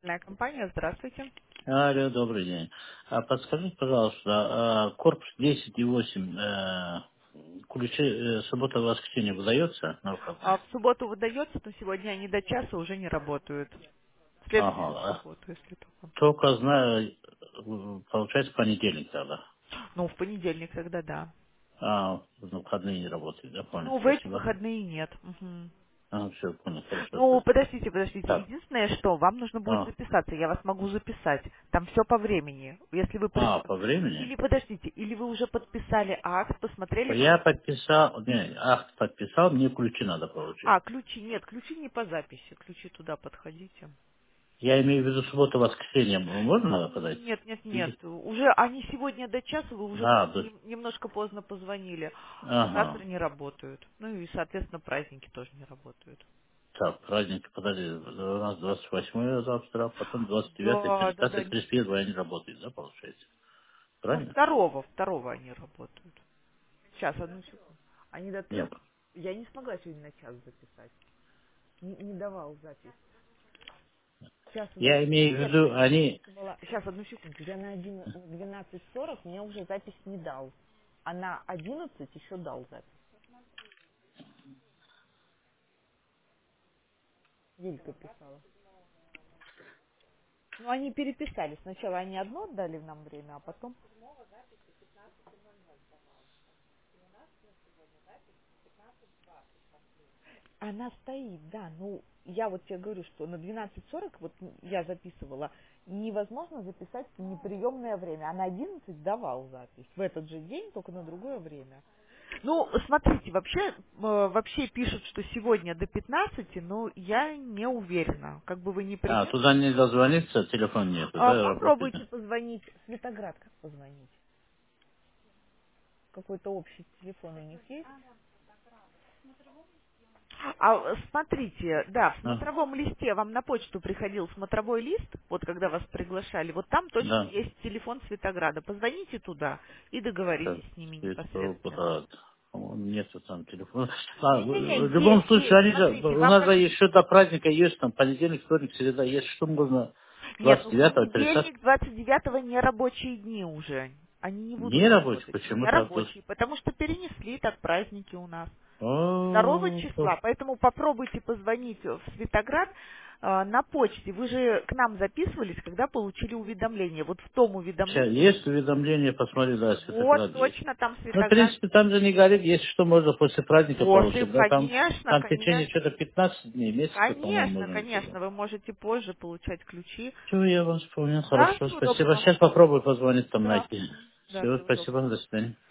Компания, здравствуйте. Алло, добрый день. Подскажите, пожалуйста, корпус 10 и 8, ключи суббота воскресенье выдается на выходные? В субботу выдается, но сегодня они до часа уже не работают. В следующую Ага. субботу, если только. Только знаю, получается понедельник тогда. Ну, в понедельник тогда да. На выходные не работает, да, понял, Ну, в эти спасибо. выходные нет. Мгм. Все, понял, хорошо, Ну, спасибо. подождите. Так, Единственное, что вам нужно будет а, записаться. Я вас могу записать. Там все по времени. Если вы по времени? Или подождите, или вы уже подписали акт, посмотрели Я вам. подписал, не, акт подписал, мне ключи надо получить. Ключи. Нет, ключи не по записи. Ключи туда подходите. Я имею в виду субботу-воскресенье, можно подать? Нет. Уже они сегодня до часа, вы уже Да. немножко поздно позвонили. Ага. Завтра не работают. Ну и, соответственно, праздники тоже не работают. Так, праздник, подожди, у нас 28 завтра, потом 29, Да. 30, 31 они работают, да, получается? Ну, Правильно? второго они работают. Сейчас, одну секунду. Они до трех. Нет. Я не смогла сегодня на час записать. Не давал запись. Сейчас, Я имею в нет, виду, они... сейчас, одну секунду. Я на 12:40 мне уже запись не дал. А на 11 еще дал запись. Вилька писала. Ну, они переписали. Сначала они одно отдали нам время, а потом... Она стоит, да. Ну, я вот тебе говорю, что на 12:40, вот я записывала, невозможно записать в неприемное время. А на 11 давал запись. В этот же день, только на другое время. Ну, смотрите, вообще пишут, что сегодня до 15, но я не уверена. Как бы вы ни Туда приехали. не дозвониться, телефон нету, да, работает? Попробуйте позвонить. Светоград как позвонить? Какой-то общий телефон у них есть? Смотрите, да, в А, смотровом листе вам на почту приходил смотровой лист, вот когда вас приглашали, вот там точно да, есть телефон Светограда. Позвоните туда и сейчас, договоритесь с ними непосредственно. нету там телефона. Не-не-не, В любом случае, есть, они же, смотрите, у вам нас же на... еще до праздника есть, там, понедельник, вторник, среда, есть, что можно Нет, ну в 29-го, 30 понедельник, 29-го не рабочие дни уже. Они не будут не рабочий, работать, не почему так? рабочие, потому что перенесли так праздники у нас. 2 О, числа, поэтому попробуйте позвонить в Светоград на почте. Вы же к нам записывались, когда получили уведомление. Вот в том Сейчас уведомлении, есть уведомление, посмотри, да, вот Светоград есть. точно там Ну, в Светоград. принципе, там же не горит, если что, можно после праздника Вот, и получить, да, конечно, там в течение конечно, что-то 15 дней, месяца, по-моему, можно туда. вы можете позже получать ключи. Все, я вас вспомнил, Да, хорошо, всего спасибо. доброго. Сейчас попробую позвонить там Да, найти. да, Все, всего спасибо, доброго. до свидания.